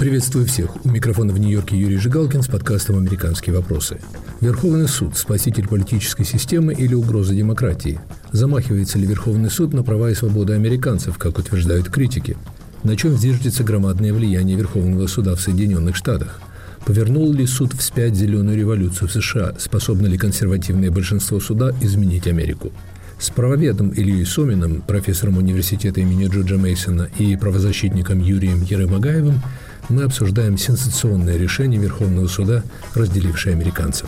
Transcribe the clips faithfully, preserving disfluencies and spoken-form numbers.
Приветствую всех. У микрофона в Нью-Йорке Юрий Жигалкин с подкастом «Американские вопросы». Верховный суд – спаситель политической системы или угроза демократии? Замахивается ли Верховный суд на права и свободы американцев, как утверждают критики? На чем зиждется громадное влияние Верховного суда в Соединенных Штатах? Повернул ли суд вспять зеленую революцию в США? Способно ли консервативное большинство суда изменить Америку? С правоведом Ильей Соминым, профессором университета имени Джорджа Мейсона, и правозащитником Юрием Еремагаевым мы обсуждаем сенсационное решение Верховного суда, разделившее американцев.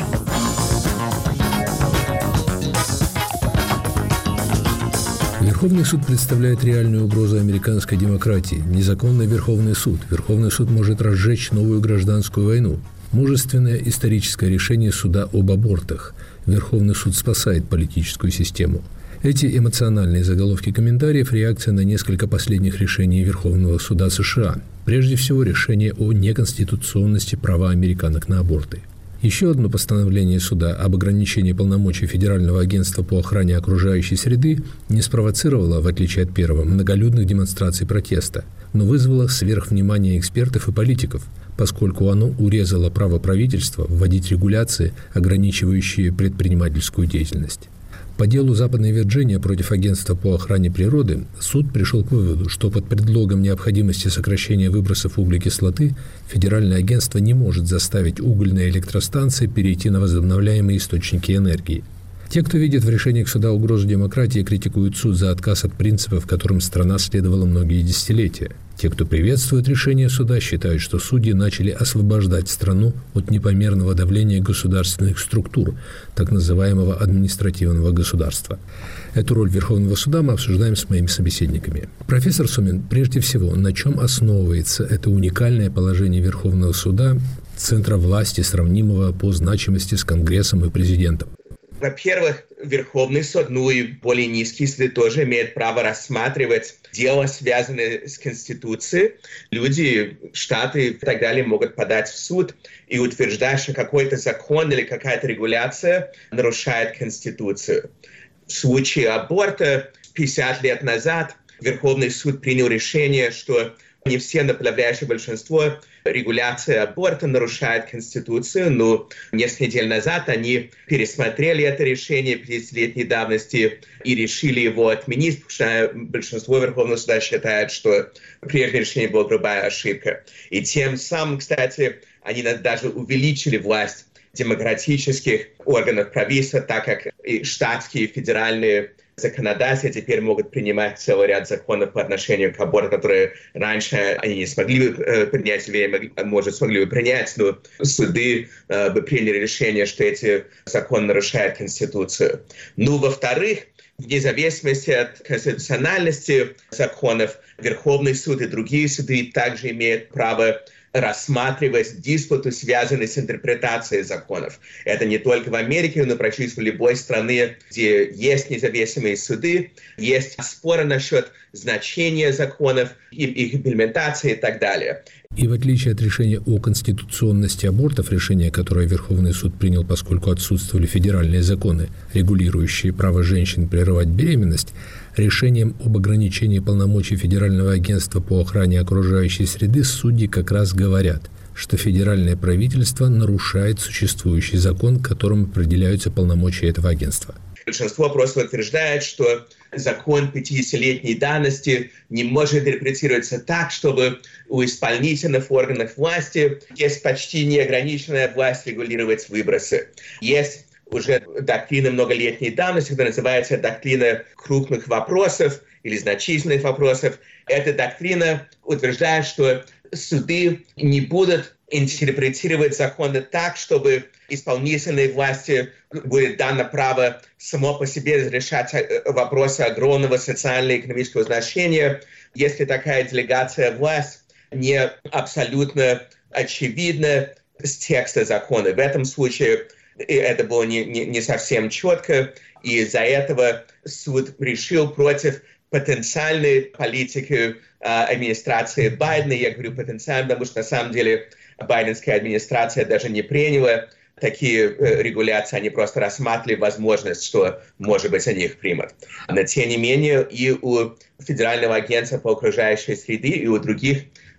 Верховный суд представляет реальную угрозу американской демократии. Незаконный Верховный суд. Верховный суд может разжечь новую гражданскую войну. Мужественное историческое решение суда об абортах. Верховный суд спасает политическую систему. Эти эмоциональные заголовки комментариев – реакция на несколько последних решений Верховного суда США. Прежде всего, решение о неконституционности права американок на аборты. Еще одно постановление суда об ограничении полномочий Федерального агентства по охране окружающей среды не спровоцировало, в отличие от первого, многолюдных демонстраций протеста, но вызвало сверхвнимание экспертов и политиков, поскольку оно урезало право правительства вводить регуляции, ограничивающие предпринимательскую деятельность. По делу Западной Вирджинии против агентства по охране природы суд пришел к выводу, что под предлогом необходимости сокращения выбросов углекислоты федеральное агентство не может заставить угольные электростанции перейти на возобновляемые источники энергии. Те, кто видит в решениях суда угрозу демократии, критикуют суд за отказ от принципов, которым страна следовала многие десятилетия. Те, кто приветствует решение суда, считают, что судьи начали освобождать страну от непомерного давления государственных структур, так называемого административного государства. Эту роль Верховного суда мы обсуждаем с моими собеседниками. Профессор Сомин, прежде всего, на чем основывается это уникальное положение Верховного суда, центра власти, сравнимого по значимости с Конгрессом и президентом? Во-первых, Верховный суд, ну и более низкие суды тоже имеют право рассматривать дела, связанные с Конституцией. Люди, штаты и так далее могут подать в суд и утверждать, что какой-то закон или какая-то регуляция нарушает Конституцию. В случае аборта пятьдесят лет назад Верховный суд принял решение, что не все, но подавляющее большинство регуляции аборта нарушает Конституцию, но несколько недель назад они пересмотрели это решение пятидесятилетней давности и решили его отменить, потому что большинство Верховного суда считает, что прежнее решение была грубая ошибка. И тем самым, кстати, они даже увеличили власть демократических органов правительства, так как и штатские, и федеральные законодатели теперь могут принимать целый ряд законов по отношению к аборту, которые раньше они не смогли бы э, принять, или, может, смогли бы принять, но суды э, бы приняли решение, что эти законы нарушают Конституцию. Ну, во-вторых, вне зависимости от конституциональности законов, Верховный суд и другие суды также имеют право рассматривать диспуты, связанные с интерпретацией законов. Это не только в Америке, но практически в любой стране, где есть независимые суды, есть споры насчет значения законов, их имплементации и так далее. И в отличие от решения о конституционности абортов, решение, которое Верховный суд принял, поскольку отсутствовали федеральные законы, регулирующие право женщин прерывать беременность, решением об ограничении полномочий Федерального агентства по охране окружающей среды судьи как раз говорят, что федеральное правительство нарушает существующий закон, которым определяются полномочия этого агентства. Большинство просто утверждает, что закон пятидесятилетней давности не может интерпретироваться так, чтобы у исполнительных органов власти есть почти неограниченная власть регулировать выбросы. Есть уже доктрина многолетней давности, которая называется доктрина крупных вопросов или значительных вопросов. Эта доктрина утверждает, что суды не будут интерпретировать законы так, чтобы исполнительной власти будет дано право само по себе разрешать вопросы огромного социально-экономического значения, если такая делегация власти не абсолютно очевидна с текста закона. В этом случае это было не, не, не совсем четко, и из-за этого суд решил против потенциальной политики э, администрации Байдена. Я говорю потенциально, потому что на самом деле байденская администрация даже не приняла такие э, регуляции, они просто рассматривали возможность, что, может быть, они их примут. Но, тем не менее, и у Федерального агентства по окружающей среде, и у других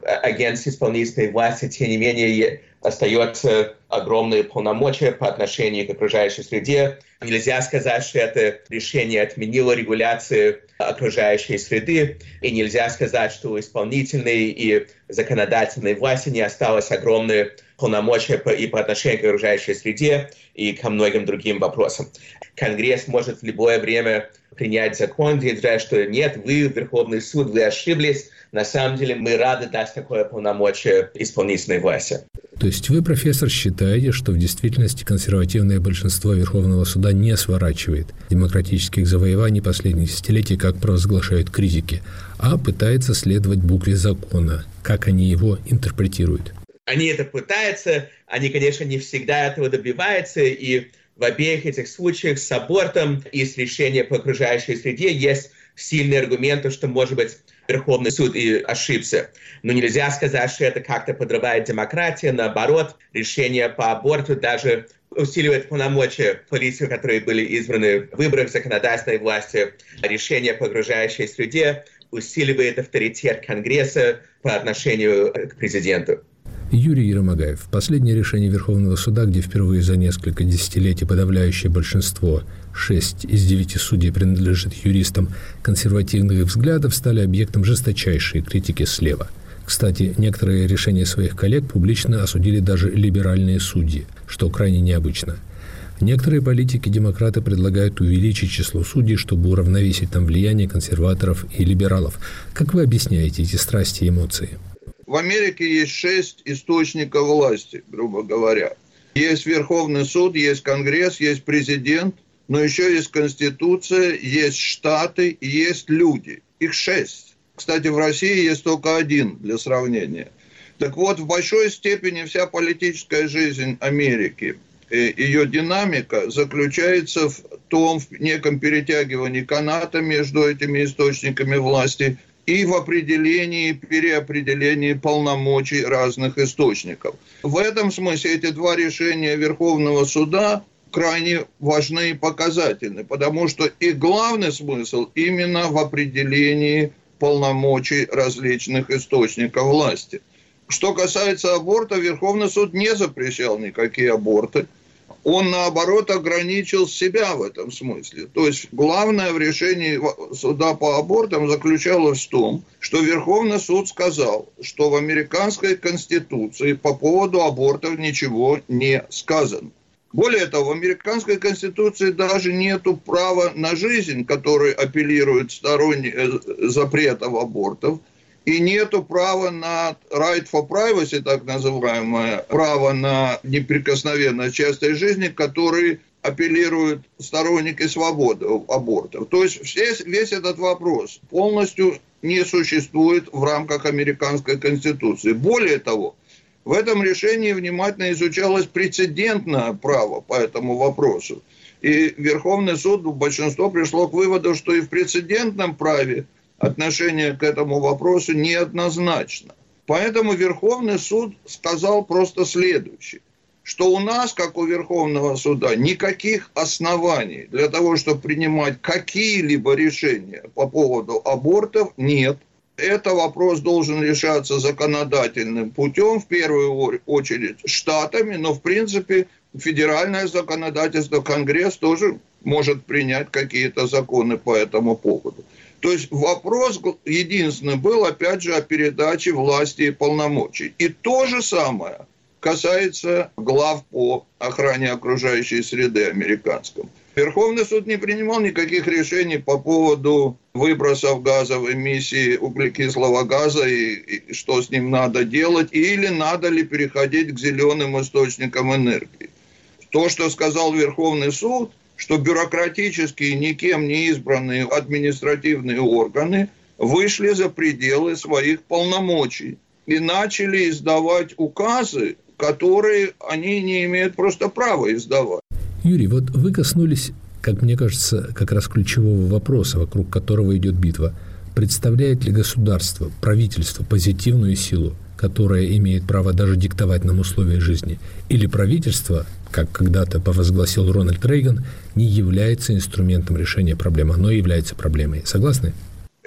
агентств исполнительной власти, тем не менее, остается огромные полномочия по отношению к окружающей среде. Нельзя сказать, что это решение отменило регуляцию окружающей среды, и нельзя сказать, что у исполнительной и законодательной власти не осталось огромные полномочия и по отношению к окружающей среде, и ко многим другим вопросам. Конгресс может в любое время принять закон, где говорят, что нет, вы, Верховный суд, вы ошиблись. На самом деле мы рады дать такое полномочие исполнительной власти. То есть вы, профессор, считаете, что в действительности консервативное большинство Верховного суда не сворачивает демократических завоеваний последних десятилетий, как провозглашают критики, а пытается следовать букве закона, как они его интерпретируют? Они это пытаются, они, конечно, не всегда этого добиваются, и в обеих этих случаях с абортом и с решением по окружающей среде есть сильные аргументы, что, может быть, Верховный суд и ошибся. Но нельзя сказать, что это как-то подрывает демократию. Наоборот, решение по аборту даже усиливает полномочия политиков, которые были избраны в выборах законодательной власти. Решение по окружающей среде усиливает авторитет Конгресса по отношению к президенту. Юрий Еромагаев. Последнее решение Верховного суда, где впервые за несколько десятилетий подавляющее большинство, шесть из девяти судей, принадлежит юристам консервативных взглядов, стали объектом жесточайшей критики слева. Кстати, некоторые решения своих коллег публично осудили даже либеральные судьи, что крайне необычно. Некоторые политики-демократы предлагают увеличить число судей, чтобы уравновесить там влияние консерваторов и либералов. Как вы объясняете эти страсти и эмоции? В Америке есть шесть источников власти, грубо говоря. Есть Верховный суд, есть Конгресс, есть президент, но еще есть Конституция, есть штаты и есть люди. Их шесть. Кстати, в России есть только один для сравнения. Так вот, в большой степени вся политическая жизнь Америки, ее динамика заключается в том, в неком перетягивании каната между этими источниками власти и в определении, переопределении полномочий разных источников. В этом смысле эти два решения Верховного суда крайне важны и показательны, потому что их главный смысл именно в определении полномочий различных источников власти. Что касается аборта, Верховный суд не запрещал никакие аборты. Он, наоборот, ограничил себя в этом смысле. То есть, главное в решении суда по абортам заключалось в том, что Верховный суд сказал, что в американской конституции по поводу абортов ничего не сказано. Более того, в американской конституции даже нету права на жизнь, который апеллирует сторонникам запретов абортов. И нету права на right for privacy, так называемое, право на неприкосновенность частной жизни, который апеллируют сторонники свободы абортов. То есть весь, весь этот вопрос полностью не существует в рамках американской конституции. Более того, в этом решении внимательно изучалось прецедентное право по этому вопросу. И Верховный суд, большинство пришло к выводу, что и в прецедентном праве отношение к этому вопросу неоднозначно. Поэтому Верховный суд сказал просто следующее, что у нас, как у Верховного суда, никаких оснований для того, чтобы принимать какие-либо решения по поводу абортов, нет. Это вопрос должен решаться законодательным путем, в первую очередь штатами, но в принципе федеральное законодательство, Конгресс тоже может принять какие-то законы по этому поводу. То есть вопрос единственный был, опять же, о передаче власти и полномочий. И то же самое касается глав по охране окружающей среды американском. Верховный суд не принимал никаких решений по поводу выбросов газов, эмиссии углекислого газа и, и что с ним надо делать, или надо ли переходить к зеленым источникам энергии. То, что сказал Верховный суд, что бюрократические, никем не избранные административные органы вышли за пределы своих полномочий и начали издавать указы, которые они не имеют просто права издавать. Юрий, вот вы коснулись, как мне кажется, как раз ключевого вопроса, вокруг которого идет битва. Представляет ли государство, правительство позитивную силу, которая имеет право даже диктовать нам условия жизни, или правительство, как когда-то провозгласил Рональд Рейган, не является инструментом решения проблемы, оно является проблемой. Согласны?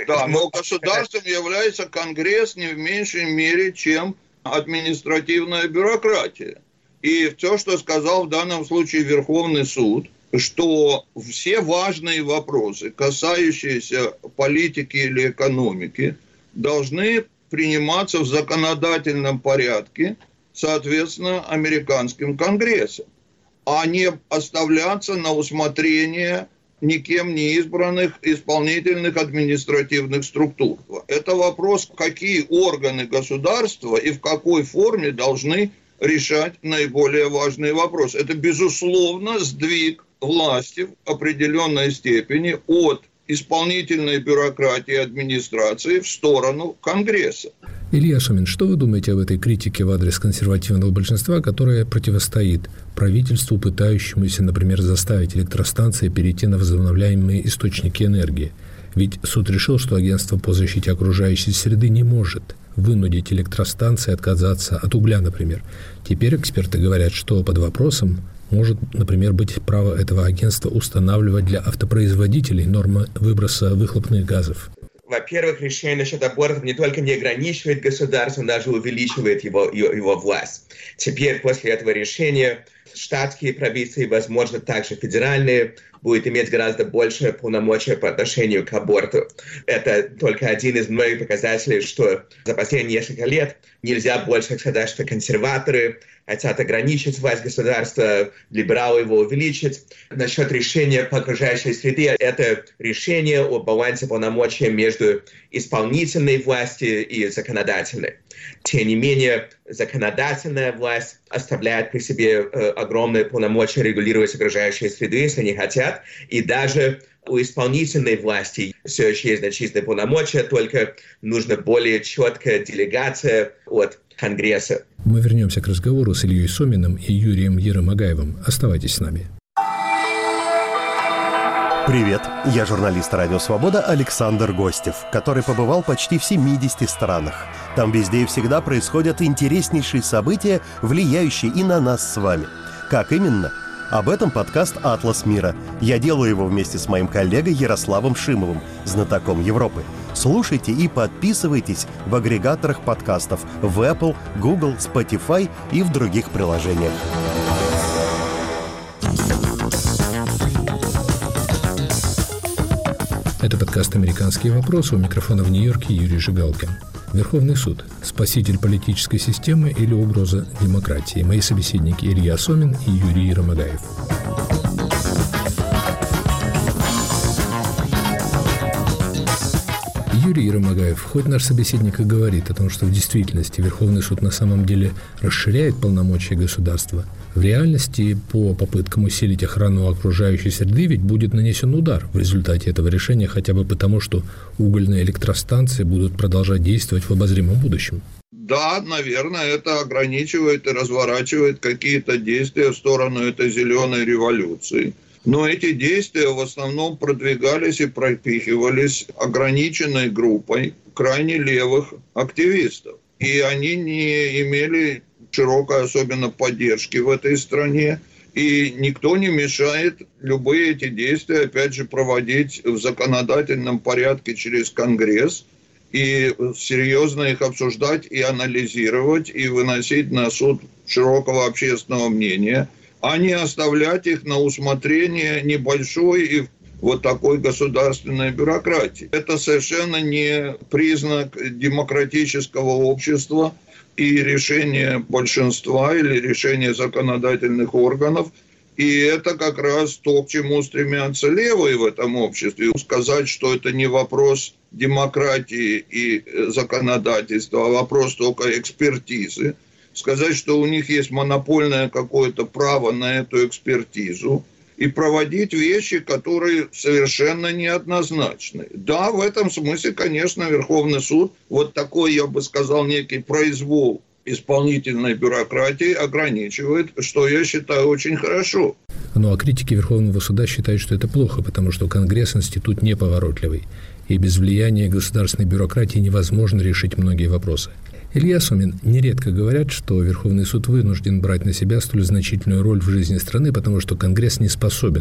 Да, но государством является Конгресс не в меньшей мере, чем административная бюрократия. И то, что сказал в данном случае Верховный суд, что все важные вопросы, касающиеся политики или экономики, должны приниматься в законодательном порядке, соответственно, американским Конгрессом, а не оставляться на усмотрение никем не избранных исполнительных административных структур. Это вопрос, какие органы государства и в какой форме должны решать наиболее важные вопросы. Это, безусловно, сдвиг власти в определенной степени от исполнительной бюрократии и администрации в сторону Конгресса. Илья Сомин, что вы думаете об этой критике в адрес консервативного большинства, которая противостоит правительству, пытающемуся, например, заставить электростанции перейти на возобновляемые источники энергии? Ведь суд решил, что агентство по защите окружающей среды не может вынудить электростанции отказаться от угля, например. Теперь эксперты говорят, что под вопросом может, например, быть право этого агентства устанавливать для автопроизводителей нормы выброса выхлопных газов. Во-первых, решение насчет абортов не только не ограничивает государство, но даже увеличивает его, его, его власть. Теперь, после этого решения, штатские правительства и, возможно, также федеральные будет иметь гораздо больше полномочия по отношению к аборту. Это только один из многих показателей, что за последние несколько лет нельзя больше сказать, что консерваторы хотят ограничить власть государства, либералы его увеличить. Насчет решения по окружающей среде, это решение о балансе полномочий между исполнительной властью и законодательной. Тем не менее, законодательная власть оставляет при себе э, огромные полномочия регулировать окружающую среду, если не хотят. И даже у исполнительной власти все еще есть значительные полномочия, только нужна более четкая делегация от Конгресса. Мы вернемся к разговору с Ильей Соминым и Юрием Еромагаевым. Оставайтесь с нами. Привет, я журналист «Радио Свобода» Александр Гостев, который побывал почти в семидесяти странах. Там везде и всегда происходят интереснейшие события, влияющие и на нас с вами. Как именно? Об этом подкаст «Атлас мира». Я делаю его вместе с моим коллегой Ярославом Шимовым, знатоком Европы. Слушайте и подписывайтесь в агрегаторах подкастов в Apple, Google, Spotify и в других приложениях. Это подкаст «Американские вопросы». У микрофона в Нью-Йорке Юрий Жигалкин. Верховный суд. Спаситель политической системы или угроза демократии? Мои собеседники Илья Сомин и Юрий Еромагаев. Юрий Еромагаев, хоть наш собеседник и говорит о том, что в действительности Верховный суд на самом деле расширяет полномочия государства, в реальности по попыткам усилить охрану окружающей среды ведь будет нанесен удар в результате этого решения, хотя бы потому, что угольные электростанции будут продолжать действовать в обозримом будущем. Да, наверное, это ограничивает и разворачивает какие-то действия в сторону этой зеленой революции. Но эти действия в основном продвигались и пропихивались ограниченной группой крайне левых активистов. И они не имели широкой особенно поддержки в этой стране. И никто не мешает любые эти действия, опять же, проводить в законодательном порядке через Конгресс и серьезно их обсуждать и анализировать, и выносить на суд широкого общественного мнения, а не оставлять их на усмотрение небольшой и вот такой государственной бюрократии. Это совершенно не признак демократического общества и решение большинства или решение законодательных органов. И это как раз то, к чему стремятся левые в этом обществе. Сказать, что это не вопрос демократии и законодательства, а вопрос только экспертизы. Сказать, что у них есть монопольное какое-то право на эту экспертизу и проводить вещи, которые совершенно неоднозначны. Да, в этом смысле, конечно, Верховный суд, вот такой, я бы сказал, некий произвол исполнительной бюрократии ограничивает, что я считаю очень хорошо. Ну а критики Верховного суда считают, что это плохо, потому что Конгресс – институт неповоротливый, и без влияния государственной бюрократии невозможно решить многие вопросы. Илья Сомин, нередко говорят, что Верховный суд вынужден брать на себя столь значительную роль в жизни страны, потому что Конгресс не способен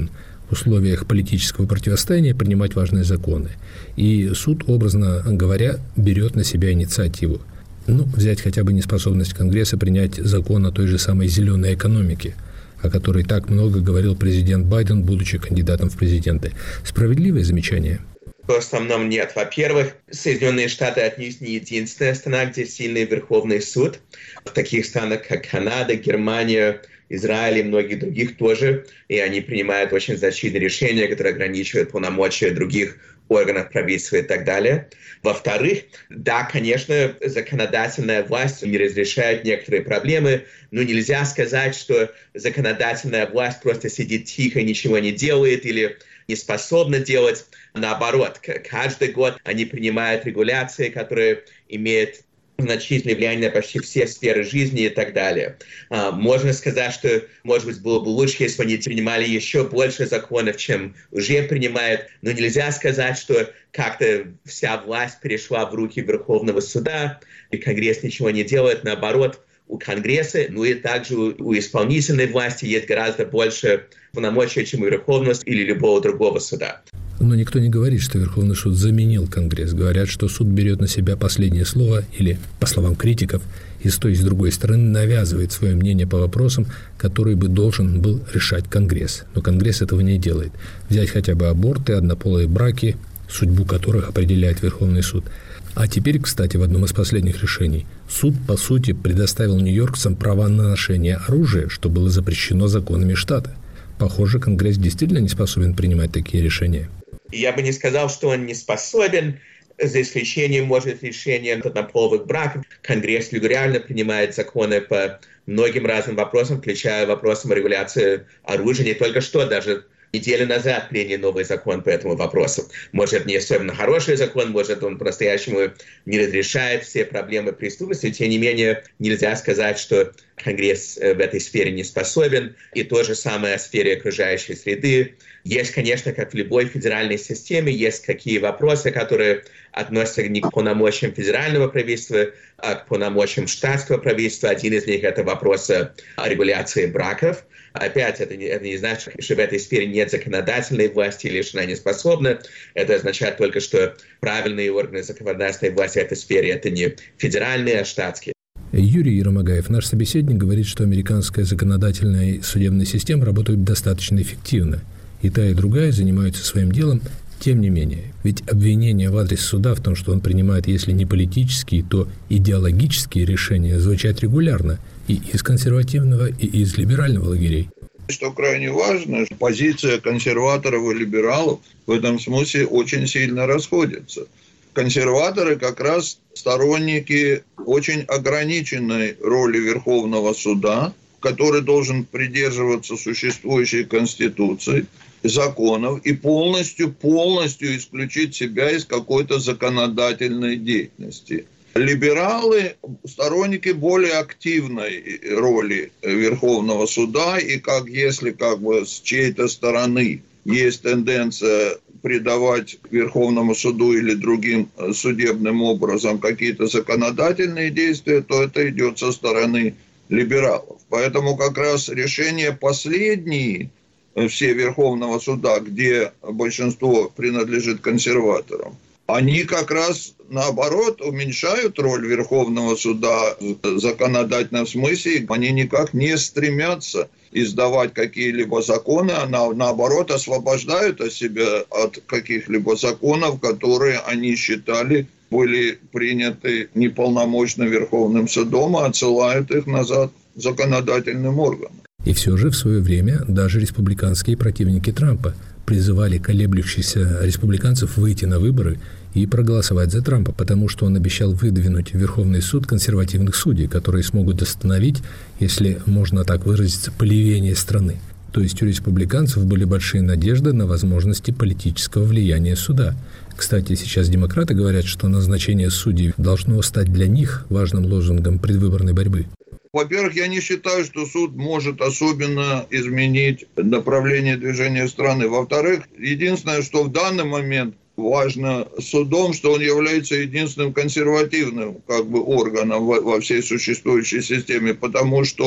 в условиях политического противостояния принимать важные законы. И суд, образно говоря, берет на себя инициативу. Ну, взять хотя бы неспособность Конгресса принять закон о той же самой зеленой экономике, о которой так много говорил президент Байден, будучи кандидатом в президенты. Справедливое замечание? В основном нет. Во-первых, Соединенные Штаты отнюдь не единственная страна, где сильный Верховный суд. В таких странах, как Канада, Германия, Израиль и многие других тоже. И они принимают очень значительные решения, которые ограничивают полномочия других органов правительства и так далее. Во-вторых, да, конечно, законодательная власть не разрешает некоторые проблемы, но нельзя сказать, что законодательная власть просто сидит тихо, ничего не делает или не способна делать. Наоборот, каждый год они принимают регуляции, которые имеют значительное влияние на почти все сферы жизни и так далее. Можно сказать, что, может быть, было бы лучше, если бы они принимали еще больше законов, чем уже принимают, но нельзя сказать, что как-то вся власть перешла в руки Верховного суда, и Конгресс ничего не делает. Наоборот, у Конгресса, ну и также у исполнительной власти есть гораздо больше полномочий, чем у Верховного или любого другого суда. Но никто не говорит, что Верховный суд заменил Конгресс. Говорят, что суд берет на себя последнее слово или, по словам критиков, и с той и с другой стороны навязывает свое мнение по вопросам, которые бы должен был решать Конгресс. Но Конгресс этого не делает. Взять хотя бы аборты, однополые браки, судьбу которых определяет Верховный суд. А теперь, кстати, в одном из последних решений суд, по сути, предоставил нью-йоркцам права на ношение оружия, что было запрещено законами штата. Похоже, Конгресс действительно не способен принимать такие решения. Я бы не сказал, что он не способен, за исключением, может, решения однополых браков. Конгресс регулярно принимает законы по многим разным вопросам, включая вопросы регуляции оружия. Не только что, даже неделю назад приняли новый закон по этому вопросу. Может, не особенно хороший закон, может, он по-настоящему не разрешает все проблемы преступности. Тем не менее, нельзя сказать, что Конгресс в этой сфере не способен. И то же самое в сфере окружающей среды. Есть, конечно, как в любой федеральной системе, есть какие вопросы, которые относятся не к полномочиям федерального правительства, а к полномочиям штатского правительства. Один из них – это вопрос о регуляции браков. Опять, это не, это не значит, что в этой сфере нет законодательной власти или что она не способна. Это означает только, что правильные органы законодательной власти в этой сфере – это не федеральные, а штатские. Юрий Еромагаев, наш собеседник, говорит, что американская законодательная и судебная система работают достаточно эффективно. И та, и другая занимаются своим делом, тем не менее. Ведь обвинения в адрес суда в том, что он принимает, если не политические, то идеологические решения, звучат регулярно и из консервативного, и из либерального лагерей. Что крайне важно, позиция консерваторов и либералов в этом смысле очень сильно расходится. Консерваторы как раз сторонники очень ограниченной роли Верховного суда, который должен придерживаться существующей Конституции, законов и полностью, полностью исключить себя из какой-то законодательной деятельности. Либералы – сторонники более активной роли Верховного суда, и как если как бы с чьей-то стороны есть тенденция придавать Верховному суду или другим судебным образом какие-то законодательные действия, то это идет со стороны либералов. Поэтому как раз решения последние, все Верховного суда, где большинство принадлежит консерваторам, они как раз наоборот уменьшают роль Верховного суда в законодательном смысле. Они никак не стремятся издавать какие-либо законы, а на, наоборот освобождают себя от каких-либо законов, которые они считали были приняты неполномочно Верховным судом, а отсылают их назад законодательным органам. И все же в свое время даже республиканские противники Трампа призывали колеблющихся республиканцев выйти на выборы и проголосовать за Трампа, потому что он обещал выдвинуть в Верховный суд консервативных судей, которые смогут остановить, если можно так выразиться, поливение страны. То есть у республиканцев были большие надежды на возможности политического влияния суда. Кстати, сейчас демократы говорят, что назначение судей должно стать для них важным лозунгом предвыборной борьбы. Во-первых, я не считаю, что суд может особенно изменить направление движения страны. Во-вторых, единственное, что в данный момент важно судом, что он является единственным консервативным как бы, органом во всей существующей системе, потому что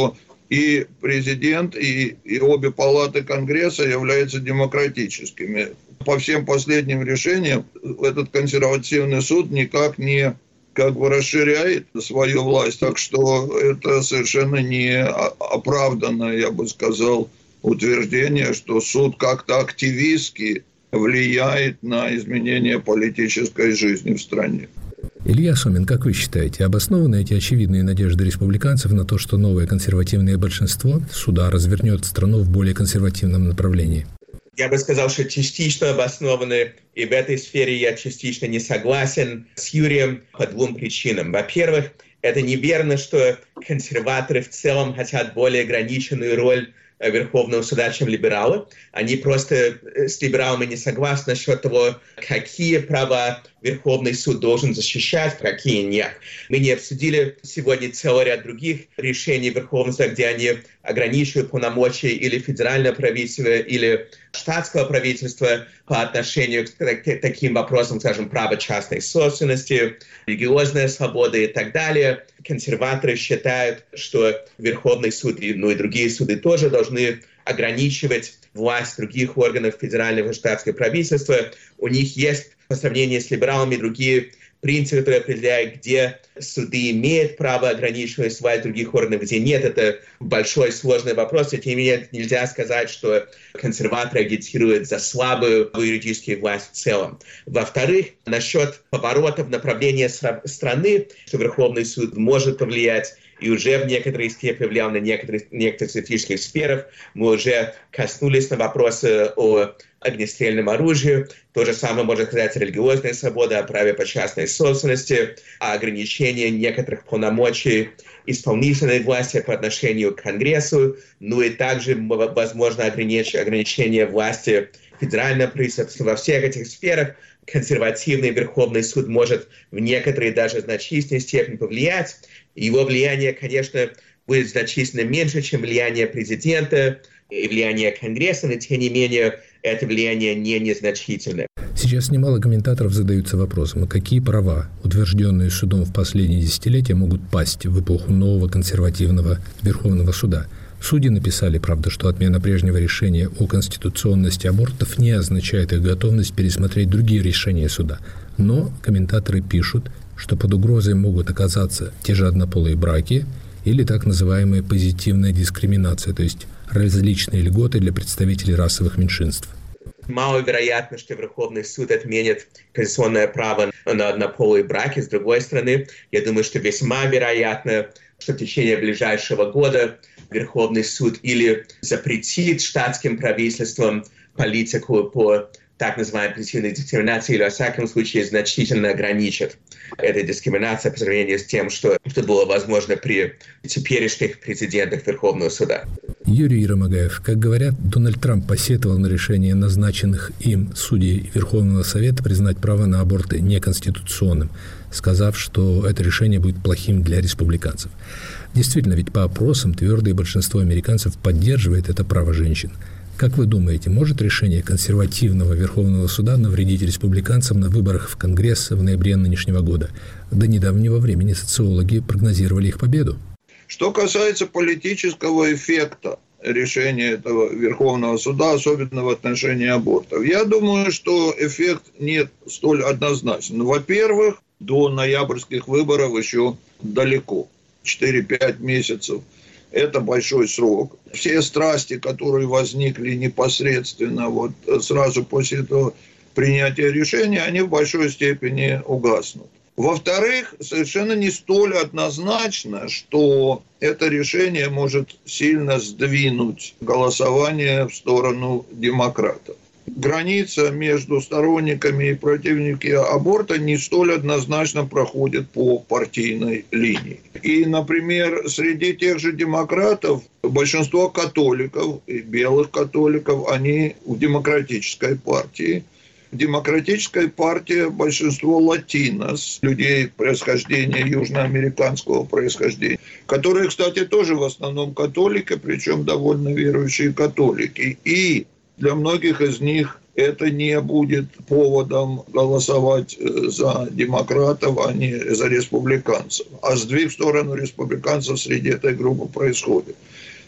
и президент, и, и обе палаты Конгресса являются демократическими. По всем последним решениям этот консервативный суд никак не как бы расширяет свою власть, так что это совершенно не оправданное, я бы сказал, утверждение, что суд как-то активистски влияет на изменение политической жизни в стране. Илья Сомин, как вы считаете, обоснованы эти очевидные надежды республиканцев на то, что новое консервативное большинство суда развернет страну в более консервативном направлении? Я бы сказал, что частично обоснованы, и в этой сфере я частично не согласен с Юрием по двум причинам. Во-первых, это неверно, что консерваторы в целом хотят более ограниченную роль Верховного суда, чем либералы. Они просто с либералами не согласны насчет того, какие права Верховный суд должен защищать, какие нет. Мы не обсудили сегодня целый ряд других решений Верховного суда, где они ограничивают полномочия или федерального правительства, или штатского правительства по отношению к таким вопросам, скажем, право частной собственности, религиозная свобода и так далее. Консерваторы считают, что Верховный суд, ну и другие суды тоже должны ограничивать власть других органов федерального и штатского правительства. У них есть, по сравнению с либералами, другие принципы, которые определяют, где суды имеют право ограничивать власть других органов, где нет. Это большой сложный вопрос, и тем не менее нельзя сказать, что консерваторы агитируют за слабую юридическую власть в целом. Во-вторых, насчет поворота в направлении страны, что Верховный суд может повлиять, и уже в некоторой степени повлиял на некоторых, некоторых специфических сферах. Мы уже коснулись на вопросы о огнестрельном оружии. То же самое можно сказать о религиозной свободе, о праве по частной собственности, о ограничении некоторых полномочий исполнительной власти по отношению к Конгрессу, ну и также, возможно, ограничение власти федерального правительства. Во всех этих сферах консервативный Верховный суд может в некоторой даже значительной степени повлиять. Его влияние, конечно, будет значительно меньше, чем влияние президента и влияние Конгресса, но тем не менее это влияние не незначительное. Сейчас немало комментаторов задаются вопросом, а какие права, утвержденные судом в последние десятилетия, могут пасть в эпоху нового консервативного Верховного суда. Судьи написали, правда, что отмена прежнего решения о конституционности абортов не означает их готовность пересмотреть другие решения суда. Но комментаторы пишут, что под угрозой могут оказаться те же однополые браки или так называемая позитивная дискриминация, то есть различные льготы для представителей расовых меньшинств. Маловероятно, что Верховный суд отменит конституционное право на однополые браки. С другой стороны, я думаю, что весьма вероятно, что в течение ближайшего года Верховный суд или запретит штатским правительством политику по так называемой позитивной дискриминации, или, во всяком случае, значительно ограничит эту дискриминацию по сравнению с тем, что, что было возможно при теперешних президентах Верховного суда. Юрий Еромагаев, как говорят, Дональд Трамп посетовал на решение назначенных им судей Верховного Совета признать право на аборты неконституционным, сказав, что это решение будет плохим для республиканцев. Действительно, ведь по опросам твердое большинство американцев поддерживает это право женщин. Как вы думаете, может решение консервативного Верховного суда навредить республиканцам на выборах в Конгресс в ноябре нынешнего года? До недавнего времени социологи прогнозировали их победу. Что касается политического эффекта решения этого Верховного суда, особенно в отношении абортов, я думаю, что эффект не столь однозначен. Во-первых, до ноябрьских выборов еще далеко, четыре-пять месяцев. Это большой срок. Все страсти, которые возникли непосредственно вот сразу после этого принятия решения, они в большой степени угаснут. Во-вторых, совершенно не столь однозначно, что это решение может сильно сдвинуть голосование в сторону демократов. Граница между сторонниками и противниками аборта не столь однозначно проходит по партийной линии. И, например, среди тех же демократов большинство католиков и белых католиков, они в демократической партии. В демократической партии большинство латинос, людей происхождения, южноамериканского происхождения, которые, кстати, тоже в основном католики, причем довольно верующие католики. И для многих из них это не будет поводом голосовать за демократов, а не за республиканцев. А сдвиг в сторону республиканцев среди этой группы происходит.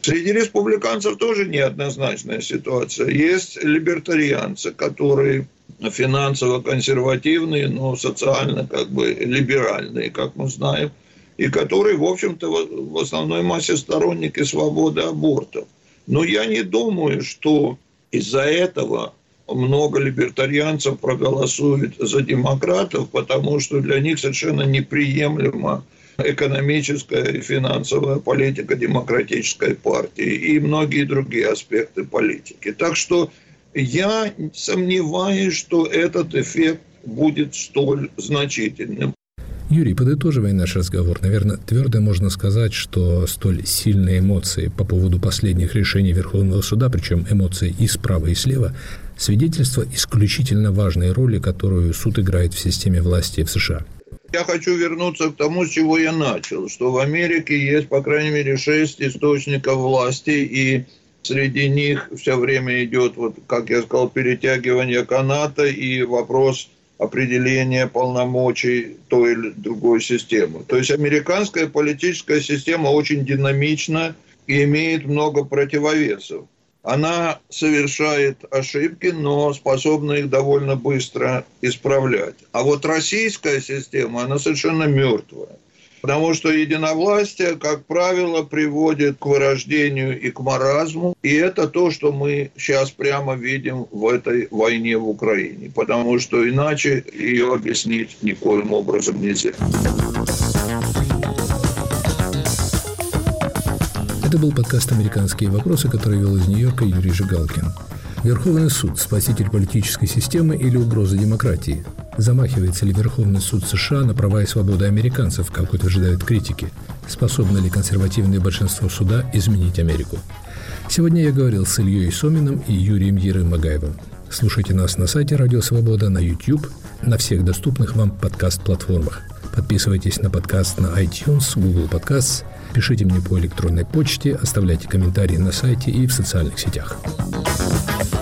Среди республиканцев тоже неоднозначная ситуация. Есть либертарианцы, которые финансово-консервативные, но социально как бы либеральные, как мы знаем, и которые, в общем-то, в основной массе сторонники свободы абортов. Но я не думаю, что из-за этого много либертарианцев проголосуют за демократов, потому что для них совершенно неприемлема экономическая и финансовая политика демократической партии и многие другие аспекты политики. Так что я сомневаюсь, что этот эффект будет столь значительным. Юрий, подытоживая наш разговор, наверное, твердо можно сказать, что столь сильные эмоции по поводу последних решений Верховного суда, причем эмоции и справа, и слева, свидетельство исключительно важной роли, которую суд играет в системе власти в США. Я хочу вернуться к тому, с чего я начал, что в Америке есть, по крайней мере, шесть источников власти, и среди них все время идет, вот, как я сказал, перетягивание каната и вопрос определения полномочий той или другой системы. То есть американская политическая система очень динамична и имеет много противовесов. Она совершает ошибки, но способна их довольно быстро исправлять. А вот российская система, она совершенно мертвая. Потому что единовластие, как правило, приводит к вырождению и к маразму. И это то, что мы сейчас прямо видим в этой войне в Украине. Потому что иначе ее объяснить никоим образом нельзя. Это был подкаст «Американские вопросы», который вел из Нью-Йорка Юрий Жигалкин. Верховный суд – спаситель политической системы или угроза демократии? Замахивается ли Верховный суд США на права и свободы американцев, как утверждают критики? Способно ли консервативное большинство суда изменить Америку? Сегодня я говорил с Ильей Соминым и Юрием Ерым-Магаевым. Слушайте нас на сайте Радио Свобода, на YouTube, на всех доступных вам подкаст-платформах. Подписывайтесь на подкаст на iTunes, Google Podcasts, пишите мне по электронной почте, оставляйте комментарии на сайте и в социальных сетях.